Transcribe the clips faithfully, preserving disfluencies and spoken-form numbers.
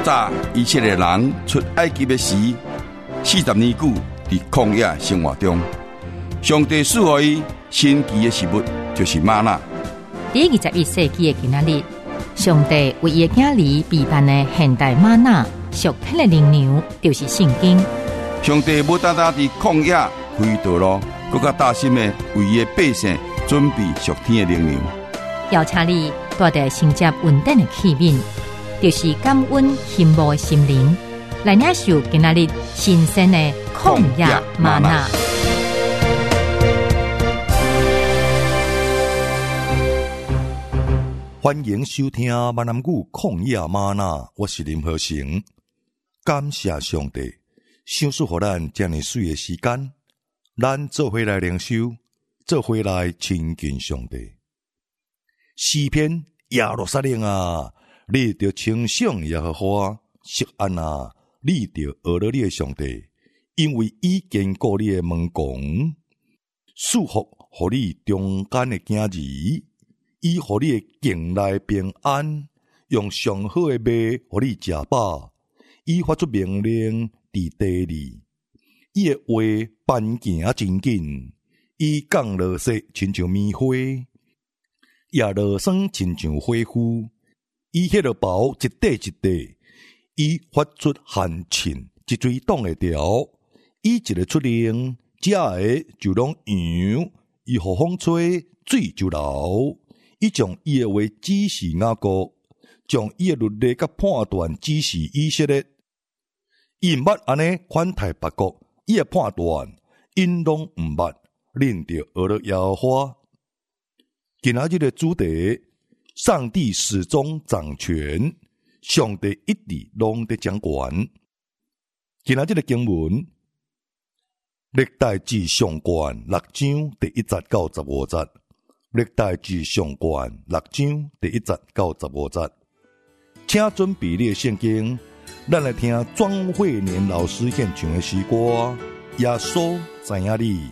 早以色列人出埃及的时，四十年久伫曠野生活中，上帝赐予伊神奇的食物，就是吗哪。 第二十一世纪的今仔日，上帝为伊的囝儿备办的现代吗哪属天的灵粮，就是圣经。 上帝无单单伫曠野开道路，更加大心的为伊的百姓准备属天的灵粮。 邀请你带着承接稳定的器皿，就是感恩羡慕的心灵，来领受今仔日新鲜的曠野嗎哪。 欢迎收听闽南語曠野嗎哪，我是林和成。感謝上帝，賞賜予咱這麼水的時間，咱做伙來靈修，做伙來親近上帝。詩篇耶路撒冷啊，你着稱頌耶和華；錫安啊，你着學了你的上帝，因為伊堅固你的門弓，賜福予你中間的囝兒，伊予你的境內平安，用上好的麥予你食飽，伊發出命令佇地裡，伊的話辦行真緊，伊降落雪親像棉花。夜落霜親像火焰，伊迄落包一塊一塊，伊發出旱情，一水擋會牢。伊一個出令，遮個就攏揚，伊予風吹，水就流。伊將伊的話指示雅各，將伊的律例甲判斷指示以色列。伊毋捌安尼款待別國，伊的判斷因攏毋捌，恁着學了耶和華。今仔日的主題，上帝始終掌權，上帝一直攏在掌權。今仔日的經文，歷代志上卷六章第一節到十五節，歷代志上卷六章第一節到十五節。請準備你的聖經，咱來聽莊惠年老師獻唱的詩歌。耶穌知影你。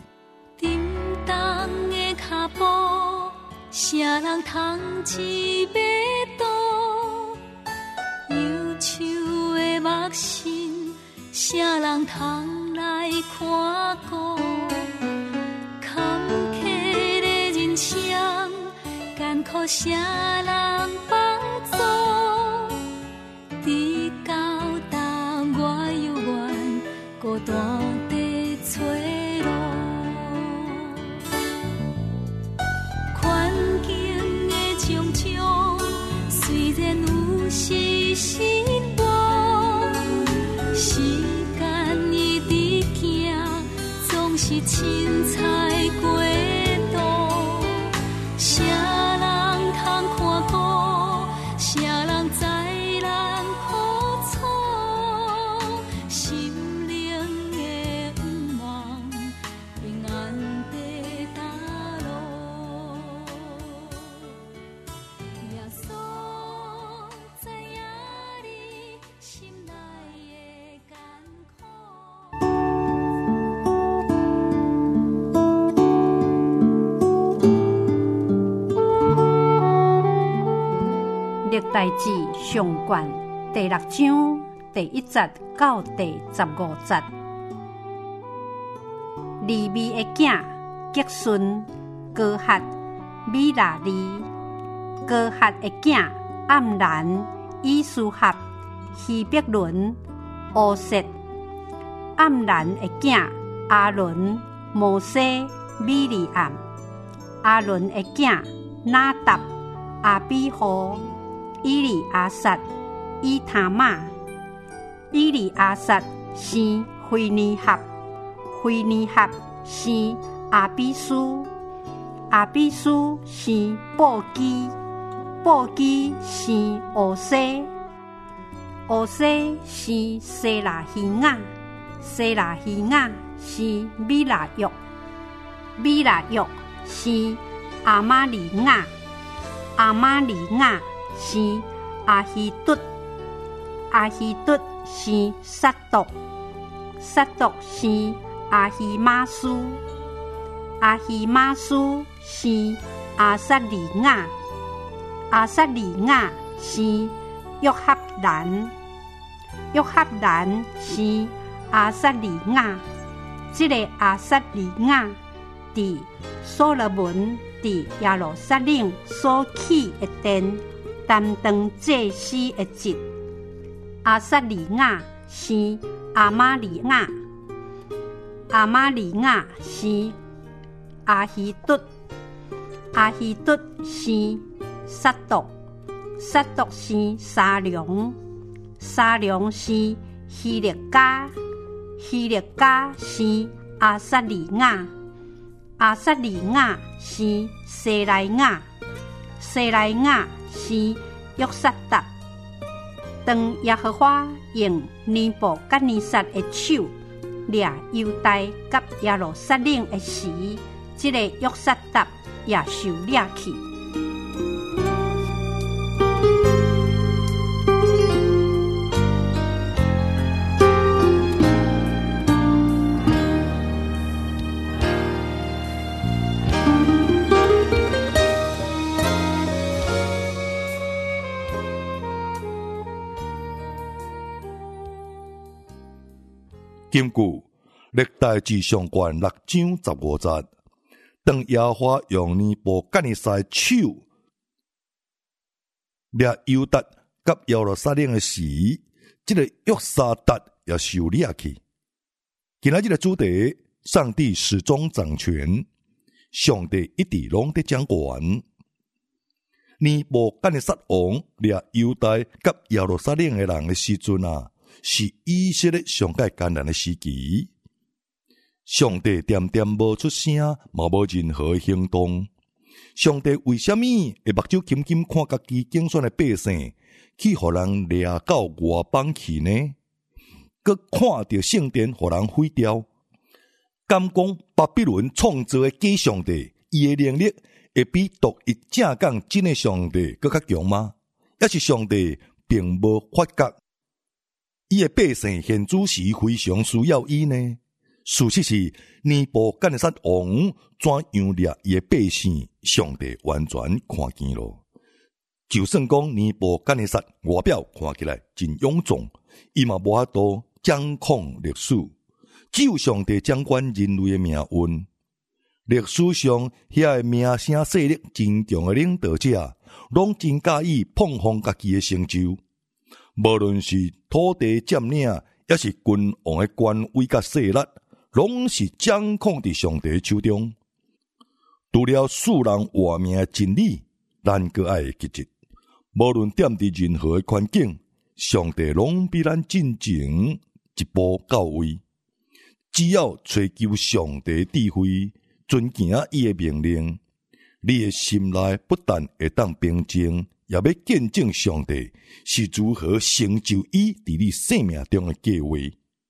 啥人通知馬度？憂愁的目神，啥人通來看顧？坎坷的人生，艱苦啥人幫助？佇高答我猶原孤單地找路。雖然有時失望，時間一直行，總是凊彩過度。誰人通看顧？誰人知咱苦楚？心靈的盼望，平安地踏路。耶穌。歷代志上卷第六章第一節到第十五節。利未的囝結順、哥哈、米拉利；哥哈的囝暗蘭、以斯哈、希伯倫、烏瑟；暗蘭的囝阿倫、摩西、米利暗；阿倫的囝拿答、阿比戶。伊利阿撒、伊他瑪；伊利阿撒生菲尼哈，菲尼哈生阿比蘇，阿比蘇生布基，布基生烏西，烏西生西拉希亞，西拉希亞生米拉約，米拉約生阿瑪利亞，阿瑪利亞生阿希督，阿希督生撒督，撒督生阿希瑪蘇，阿希瑪蘇生阿撒利亞，阿撒利亞生約合蘭， 约合兰是阿撒利雅，这个阿撒利雅伫所罗门伫耶路撒冷所起的殿，担当祭司的职。阿撒利雅是阿玛利亚，阿玛利亚是阿希督，阿希督是撒督，撒督是沙龙，沙龙是希勒家，希勒家是阿撒利雅，阿撒利雅是西莱雅，西莱雅是约撒达。当耶和华用尼布甲尼撒的手掠犹大甲耶路撒冷的时，这个约撒达也受掠去。 根据历代志上卷六章十五节，当耶和华用尼布甲尼撒手掠犹大甲耶路撒冷的时，这个约撒达也受掠去。今仔日的主题，上帝始终掌权，上帝一直拢在掌管。尼布甲尼撒王掠犹大甲耶路撒冷的人的时阵啊，是以色列上界艰难的时期。上帝点点无出声，嘛无任何行动。上帝为什么会目睭紧紧看家己竞选的百姓，去互人掠到外邦去呢？佮看到圣殿互人毁掉，敢讲巴比伦创造的假上帝，伊的能力会比独一正讲真的上帝佮较强吗？也是上帝并无发觉伊的百姓现主时非常需要伊呢？事实是，尼布甲尼撒王怎样掠伊的百姓，上帝完全看见咯。就算讲尼布甲尼撒外表看起来真勇壮，伊嘛无法度掌控历史，只有上帝掌管人类的命运。历史上遐个名声势力真强的领导者，拢真介意捧红家己的成就。无论是土地占领，也是君王的官位甲势力，拢是掌控伫上帝手中。除了世人活命的真理，咱个爱记住，无论踮伫任何的环境，上帝拢比咱进前一步到位。只要追求上帝智慧，遵行伊的命令，你的心内不但会当平静，也要见证上帝是如何成就伊伫你生命中的计划。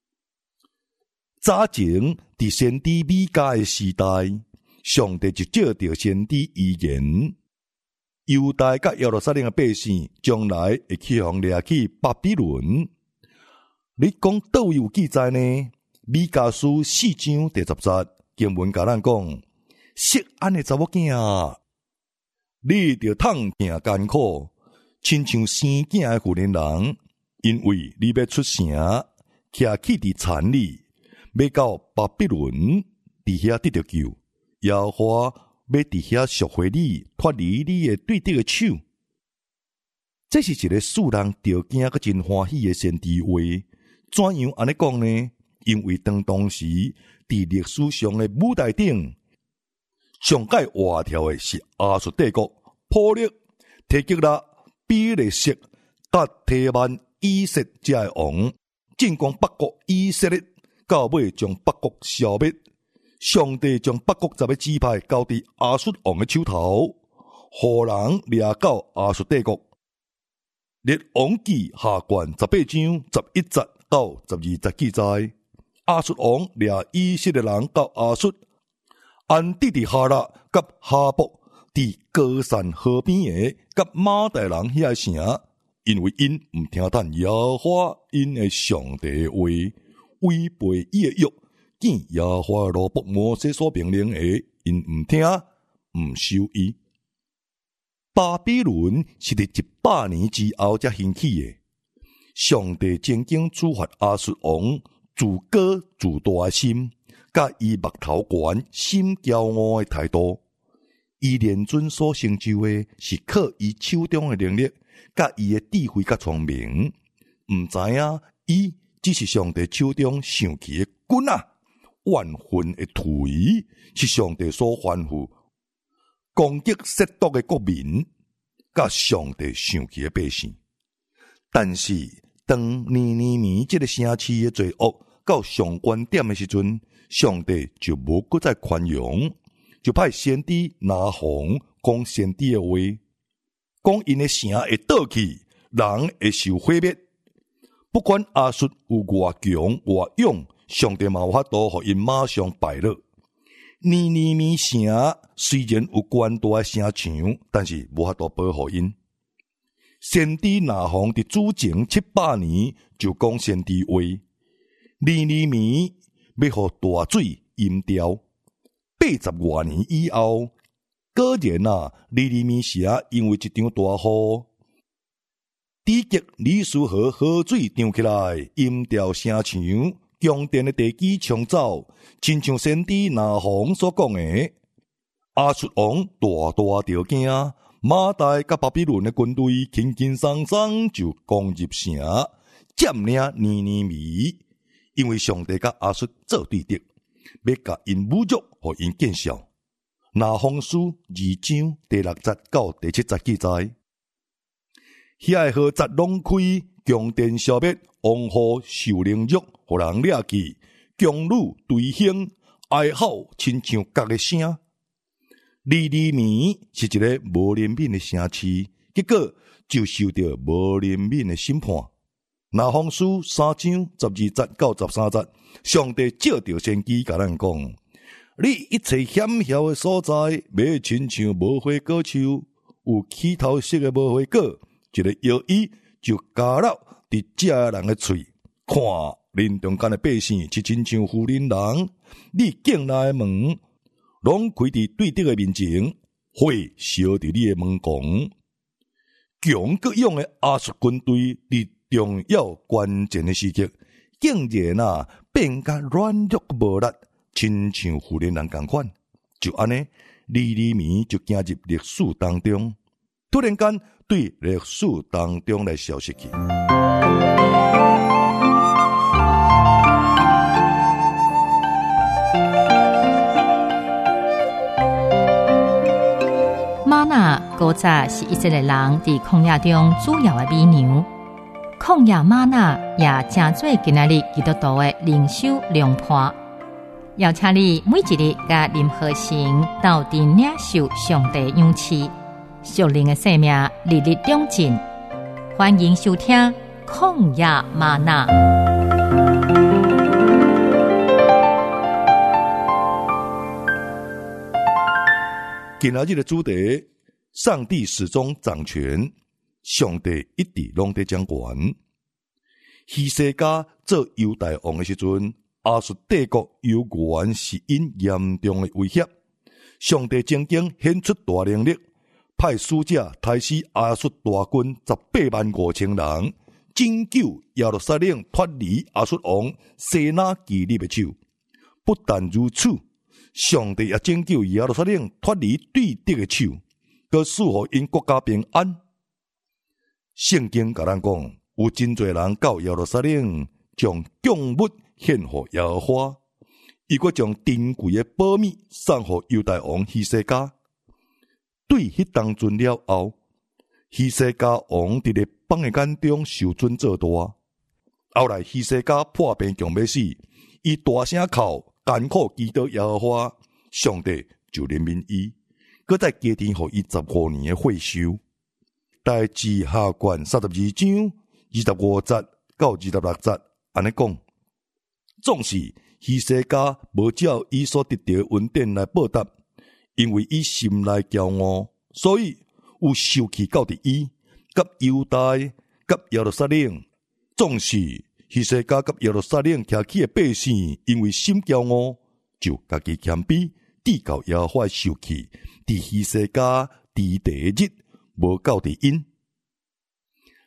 早前伫先知米迦的时代，上帝就照着先知预言，犹大甲耶路撒冷的百姓将来会去互掠去巴比伦。你讲倒位有记载呢？米迦书四章第十节经文甲咱讲：惜安的查某囝，你着痛行艰苦，亲像生囝的妇人人，因为你要出城，徛起伫田里，要到巴比伦，伫遐得着救。耶和华要伫遐赎回你，脱离你的对敌的手。这是一个使人着惊佮真欢喜的先知话。怎样安尼讲呢？因为当当时伫历史上的舞台顶，上界活跳的是亚述帝国，破裂提吉拉、比利色甲提曼以色这的王，进攻北国以色列，到尾将北国消灭。上帝将北国十个支派交伫亚述王的手头，互人掠到亚述帝国。列王记下卷十八章十一节到十二节记载，亚述王掠以色列人到亚述，安置伫哈拉甲哈伯伫歌山河边的甲马代人遐个城，因为因毋听从耶和华因的上帝的话，违背伊的约。见耶和华罗伯摩西所命令的，因毋听，毋受伊。巴比伦是伫一百年之后才兴起的。 上帝曾经处罚亚述王自高自大的心，甲伊目头悬、心骄傲的态度。伊连准所成就的，是靠伊手中的能力，甲伊的智慧甲聪明。毋知影伊只是上帝手中上去的棍啊，万分的颓，是上帝所吩咐攻击褻渎的国民，甲上帝上去的百姓。但是当尼尼微这个城市的罪恶到上悬点的时阵，上帝就无搁再宽容。就派先知拿鸿讲先知的话，讲因的城会倒去，人会受毁灭。不管亚述有偌强偌勇，上帝嘛有法度互因马上败落。尼尼微城虽然有偌大的城墙，但是无法度保护因。先知拿鸿伫主前七百年就讲先知话，尼尼微要互大水淹掉。八十多年以后，果然啊，尼尼微城因为一场大雨，地极理斯河河水涨起来，淹掉城墙，宫殿的地基冲走，亲像先知拿鸿所讲的，亚述王大大着惊，马代甲巴比伦的军队轻轻松松就攻入城，占领尼尼微，因为上帝甲亚述作对敌。要甲因侮辱，互因见笑。拿鸿书二章第六节到第七节记载，遐个河闸拢开，宫殿消灭，王后受凌辱，互人掠去，宫女对兴，哀嚎亲像角的声。尼尼微是一个无怜悯的城市，结果就受到无怜悯的审判。拿鸿书三章十二节到十三节，上帝借着先知甲咱讲：你一切险要的所在，要亲像无花果树，有起头色的无花果，一个药医就加入伫这人的喙，看恁中间的百姓是亲像富人人，你境内的门拢开伫对敌的面前，火烧伫你的门拱，强各样的亚述军队伫重要关键的时刻，竟然啊变甲软弱无力，亲像富人人同款。就安尼，尼尼微就行入历史当中，突然间对历史当中来消失去。 玛纳古早是以色列人伫曠野中主要的美牛。旷野玛纳也正做今仔日基督徒的灵修良伴，邀请你每一日甲任何行到底领受上帝勇气，属灵的生命日日长进。欢迎收听曠野嗎哪。 今仔日的主题：上帝始终掌权。上帝一直拢在掌权。希西家做犹大王的时阵，亚述帝国犹原是因严重的威胁。上帝曾经显出大能力，派使者杀死亚述大军十八万五千人，拯救耶路撒冷脱离亚述王西拿基立的手。不但如此，上帝也拯救耶路撒冷脱离对敌的手，佮赐予因国家平安。圣经甲咱讲，有真侪人到耶路撒冷，将供物献予耶和华，伊阁将珍贵的宝物送予犹大王希西家。对迄当阵了后，希西家王伫列邦的眼中受尊做大。后来希西家破病强要死，伊大声哭，艰苦祈祷耶和华，上帝就怜悯伊，搁再加添予伊十五年的惠寿。代志下卷三十二章二十五节到二十六节，安尼讲，总是希西家无照伊所得到恩典来报答，因为伊心内骄傲，所以有受气到伫伊，甲犹大、甲耶路撒冷。总是希西家甲耶路撒冷徛起的百姓，因为心骄傲，就家己谦卑，递到耶和华受气，伫希西家伫第一日。无到伫因，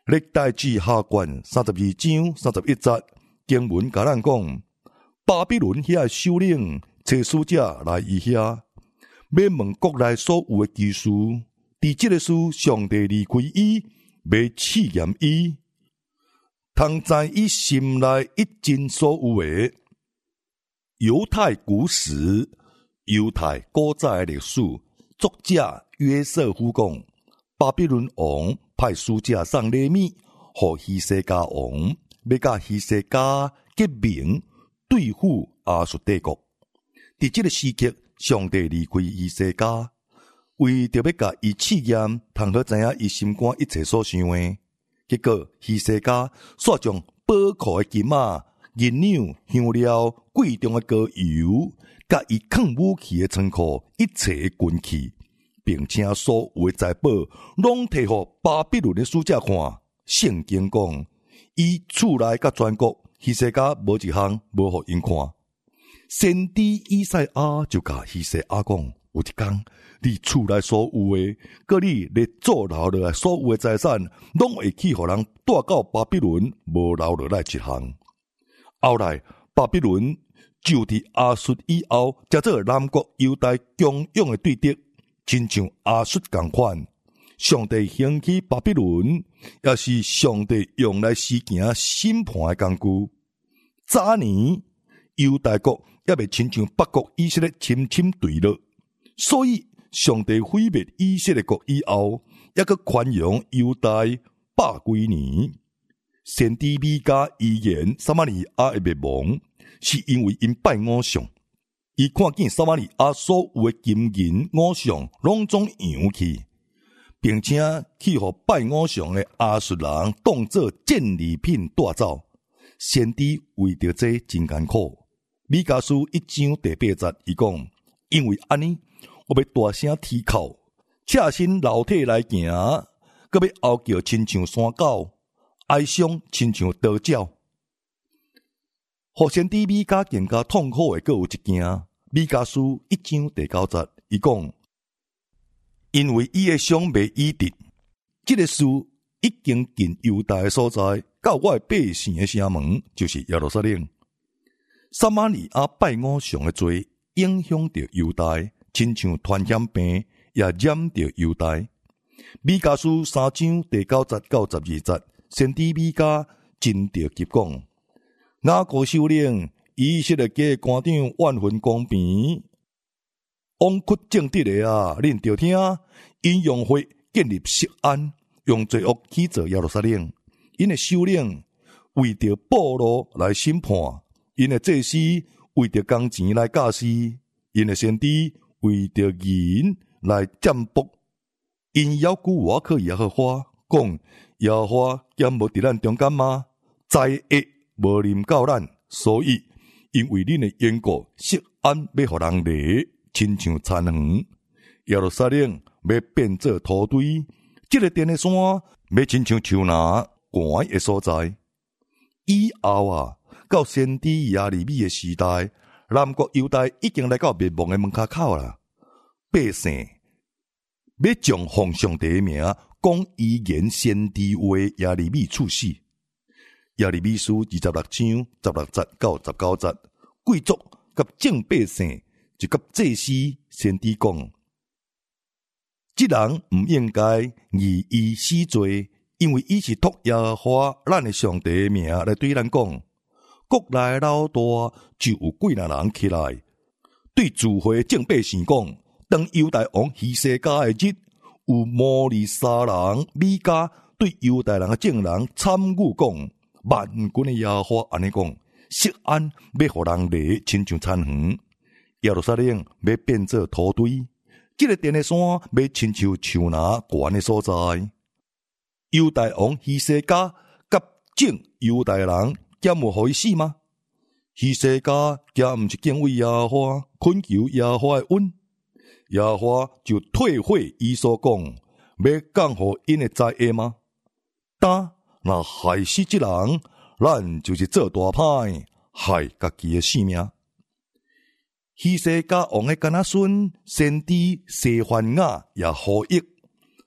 历代志下卷三十二章三十一节经文甲咱讲，巴比伦遐首领找使者来伊遐，要问国内所有的技术，伫即个事上帝离开伊，要试验伊，通知伊心内一尽所有的。犹太古史、犹太古早的历史作者约瑟夫讲，巴比伦王派使者送礼物，互希西家王，要甲希西家结盟，对付亚述帝国。伫这个时刻，上帝离开希西家，为着要甲伊试验，通好知影伊心肝一切所想的。结果，希西家煞将宝库的金仔、银两、香料、贵重的膏油，甲伊藏武器的仓库一切的军器，并且所有的财宝，拢摕互巴比伦的使者看。圣经讲，伊厝内甲全国，希西家无一项无互因看。先知以赛亚就甲希西亚讲，有一天，你厝内所有的，佮你咧做留落来所有的财产，拢会去互人带到巴比伦，无留落来一项。后来，巴比伦就伫亚述以后，才做南国犹大强勇的对敌，亲像亚述同款。上帝兴起巴比伦，也是上帝用来施行审判的工具。早年犹大国也未亲像北国以色列深深对落，所以上帝毁灭以色列国以后，也阁宽容犹大百几年。先知米迦预言撒玛利亚的灭亡，是因为因拜偶像。伊看见撒玛利亚所有的金银偶像拢总扬去，并且去互拜偶像的亚述人当作战利品带走。先知为着这真艰苦。米迦书一章第八节，伊讲，因为安尼，我要大声啼哭，赤身流体来行，搁要嗷叫，亲像山狗。哀伤亲像刀绞，互先知米迦更加痛苦的，阁有一件。米迦书一章第九节，伊讲，因为伊的伤未医治，这个事已经进犹大的所在，到我的百姓的城门，就是耶路撒冷。撒玛利亚拜偶像的罪，影响着犹大，亲像传染病也染着犹大。米迦书三章第九节到十二节。先知米迦真着急讲，雅各首领以色列家官长万分公平，枉屈正直的啊！恁着听，因用火建立锡安，用罪恶起造耶路撒冷。因的首领为着暴露来审判，因的祭司为着工钱来教示，因的先知为着银来占卜。因要求我可以耶和华讲。耶和华兼无伫咱中间吗？灾厄无临到咱，所以因为恁的缘故，锡安要互人掠，亲像残垣；耶路撒冷要变做土堆，这个殿的山要亲像树林悬的所在。以后啊，到先知亚利米的时代，南国犹大已经来到灭亡的门口口啦。百姓要将奉上帝的名。讲预言先知话，亚利米处死。亚利米书二十六章十六节到十九节，贵族甲正百姓就甲祭司先知讲：这人唔应该以伊死罪，因为伊是托耶和华咱的上帝的名来对咱讲。国内老大就有几若人起来，对聚会正百姓讲：当犹大王希西家的日。有摩利沙人米迦对犹大人的证人参与讲，万军的耶和华安尼讲：锡安要互人掠，亲像残垣；耶路撒冷要变做土堆，这个殿的山要亲像树林悬的所在。犹大王希西家甲正犹大人，兼有互伊死吗？希西家兼毋是敬畏耶和华，恳求耶和华的恩。耶和华就退回伊所讲，要降予因的灾厄吗？但若害死这人，咱就是做大歹，害家己的性命。希西家王的干仔孙先知西番雅也呼吁，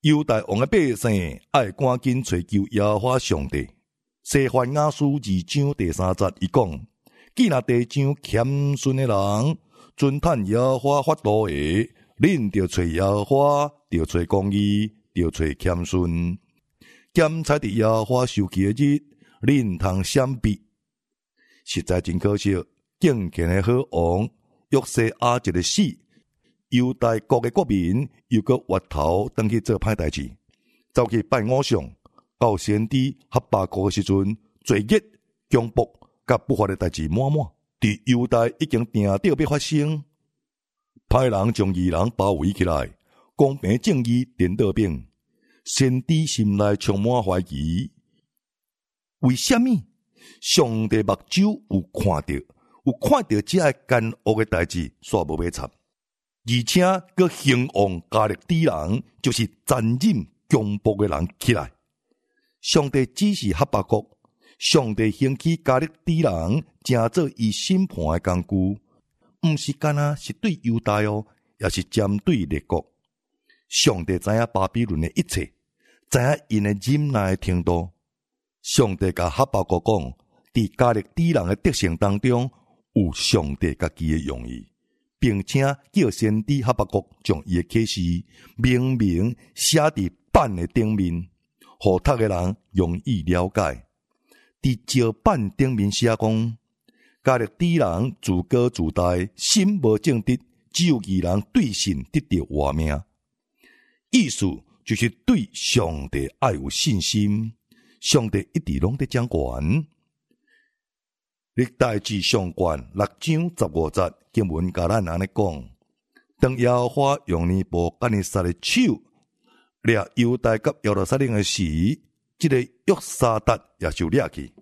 犹大王的百姓爱赶紧找求耶和华上帝。西番雅书二章第三节伊讲：既若地上谦顺的人，遵趁耶和华法度的，恁着找耶和华，着找公义，着找谦顺。检查伫耶和华受期的日，恁通闪避。实在真可惜，敬虔的好王约西亚一个死，犹大国的国民又搁回头回去做歹代志，走去拜偶像。到先知哈巴谷的时阵，罪孽、强暴甲不法的代志满满，伫犹大已经定着要发生。歹人将义人包围起来，公平正义颠倒变。先知心内充满怀疑，为什么上帝目睭有看到，有看到这个奸恶的代志，煞无要插，而且佮兴旺加力敌人，就是残忍强暴的人起来。上帝指示哈巴谷，上帝兴起加力敌人，正做伊审判的工具，毋是干那是对犹大哦，也是针对列国。上帝知影巴比伦的一切，知影因的忍耐的程度。上帝甲哈巴谷讲，伫加力敌人的德性当中，有上帝家己的用意，并且叫先知哈巴谷将伊的启示明明写伫板的顶面，互读的人容易了解。伫石板顶面写讲，加力敌人自高自大，心无正直，只有义人对神得到活命。意思就是对上帝爱有信心，上帝一直拢在掌权。历代志上卷六章十五节经文甲咱安尼讲：当耶和华用尼布甲尼撒的手掠犹大甲耶路撒冷的时，这个约沙达也受掠去。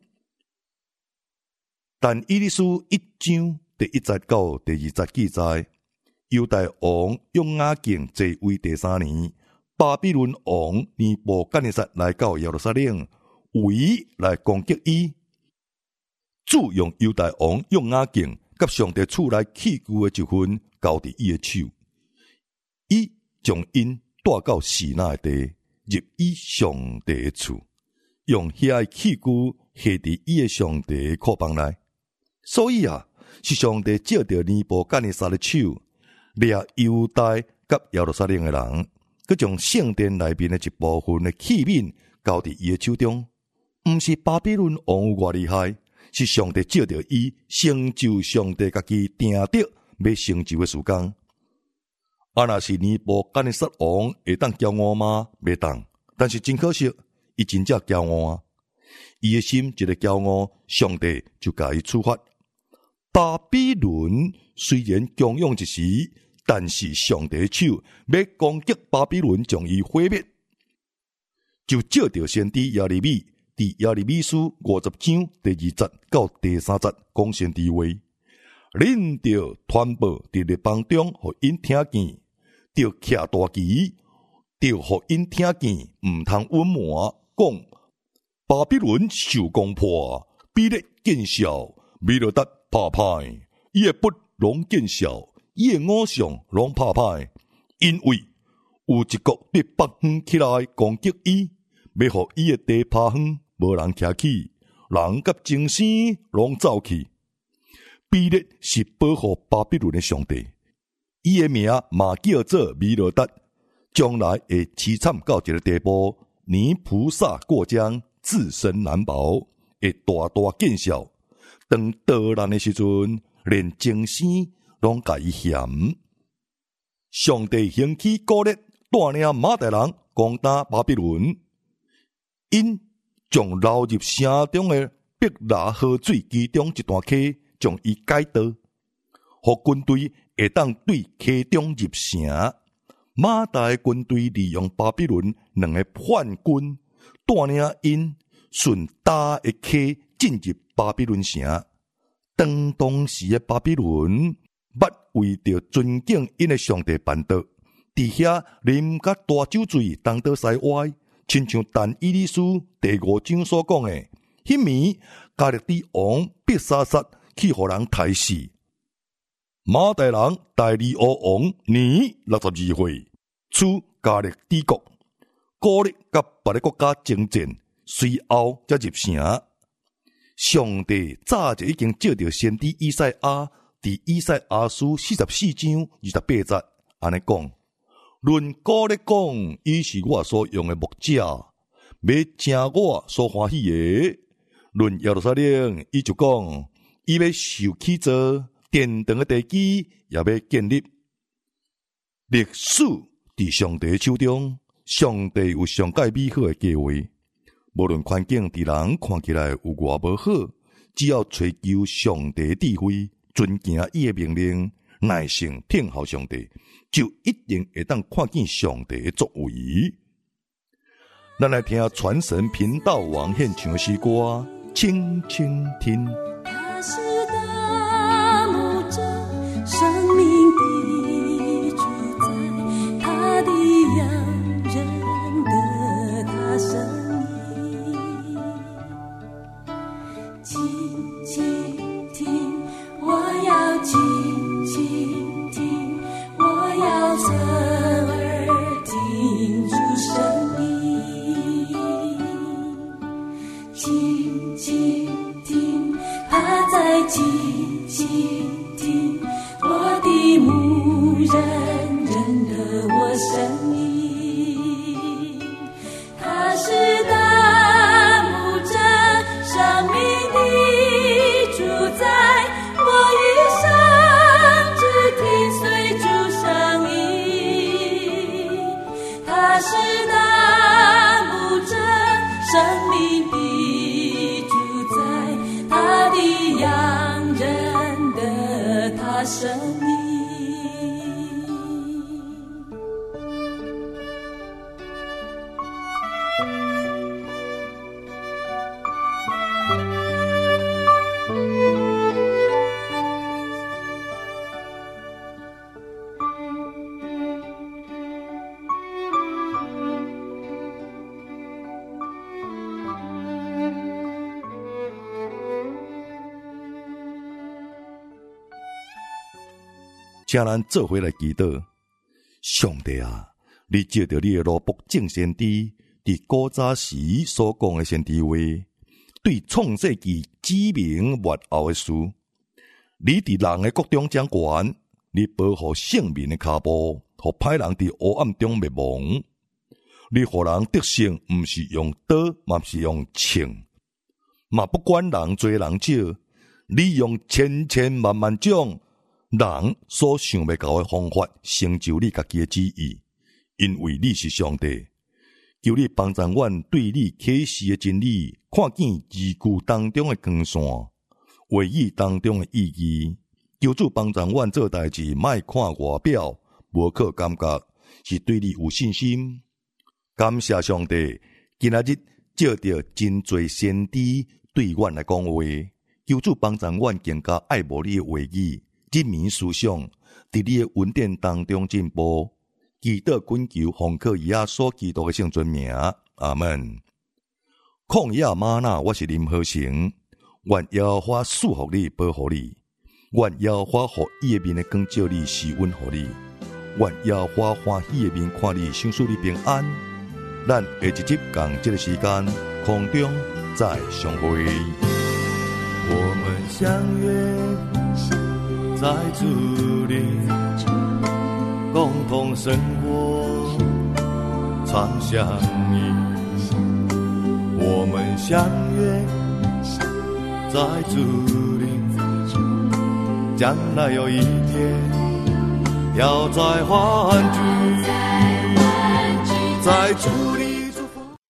但以利书一章第一节到第二节记载，犹大王约雅敬继位第三年，巴比伦王尼布甲尼撒来到耶路撒冷，围来攻击伊。主用犹大王约雅敬甲上帝厝内器具的一份交伫伊的手，伊将因带到示拿的地，入伊上帝的厝，用遐器具下伫伊的上帝的库房内。所以啊，是上帝借着尼布甲尼撒的手，掠犹大甲耶路撒冷的人，佮将圣殿内面的一部分的器皿交伫伊的手中。毋是巴比伦王有偌厉害，是上帝借着伊成就上帝家己定得要成就的事工。啊，若是尼布甲尼撒王会当骄傲吗？袂当。但是真可惜，伊真正骄傲啊！伊的心一个骄傲，上帝就甲伊处罚。巴比伦虽然强勇一时，但是上帝的手要攻击巴比伦，将伊毁灭。就照着先知耶利米伫耶利米书五十章第二节到第三节讲先知话：恁着传播伫列邦中，互因听见；着徛大旗，着互因听见，毋通隐瞒。讲巴比伦受攻破，比列见效，米罗达拍歹，伊的不拢见效，伊的偶像拢拍歹，因为有一国伫北方起来攻击伊，要互伊的地拍远，无人徛起，人甲精神拢走去。比列是保护巴比伦的上帝，伊的名嘛叫做米罗达，将来会凄惨到一个地步，泥菩萨过江，自身难保，会大大见效。当倒难的时阵，连精神拢甲伊嫌。上帝兴起鼓励带领马代人攻打巴比伦，因将流入城中的碧拿河水其中一段溪，将伊改道，互军队会当对溪中入城。马代的军队利用巴比伦两个叛军，带领因顺大的溪进入巴比伦城。当当时的巴比伦捌为着尊敬因的上帝办道，伫遐啉甲大酒醉，东倒西歪，亲像但以理书第五章所讲的，迄暝加勒底王必杀杀去互人杀死。马代人大利乌王年六十二岁，处加勒底国， 鼓励甲别个国家征战，随后才入城。上帝早就已经借着先知以赛亞，伫以赛亞書四十四章二十八節安尼讲：論鼓勵講，伊是我所用的牧者，要正我所歡喜的。論耶路撒冷，伊就講，伊要受起造，殿堂的地基也要建立。歷史佇上帝手中，上帝有上界美好的計劃。無論環境佇人看起來有偌無好，只要追求上帝智慧，遵行伊的命令，耐性聽候上帝，就一定會當看見上帝的作為。咱來聽傳神頻道王獻唱的詩歌，輕輕聽。 他是大牧者，生命的主宰，他的羊認得他聲音，靜靜聽，我要靜靜聽，我要側耳聽主聲音，靜靜聽，他在靜靜聽，我的牧人認得我聲音，他是大牧者，生命的主宰，我一生只聽隨主聲音，他是大牧者，生命的主宰，他的羊認得他聲音。 请咱做伙来祈禱。上帝啊，你借着你的羅卜正先知佇古早時所講的先知話，對創世紀指明末後的事。你佇人的國中掌權，你保護聖民的腳步，互歹人佇黑暗中滅亡。你互人得勝，毋是用刀，嘛是用槍，嘛不管人多人少，你用千千萬萬種人所想要到的方法，成就你家己的旨意，因為你是上帝。求你幫助阮對你啟示的真理，看見字句當中的光線，話語當中的意義。求主幫助阮做代志，莫看外表，無靠感覺，是對你有信心。感謝上帝，今仔日借着真濟先知對阮來講話，求主幫助阮更加愛慕你的話語。人民思想佇你的恩典當中進步，祈禱懇求奉靠耶穌基督的聖尊名，阿門。曠野嗎哪，我是林和成，願耶和華賜福你，保護你，願耶和華互伊的面的光照你，施恩予你，願耶和華歡喜的面看你，賞賜你平安。咱下一集共這個時間空中再相會。我們相約在主裡共同生活，常相依。我們相約在主裡，將來有一天要再歡聚，在主裡。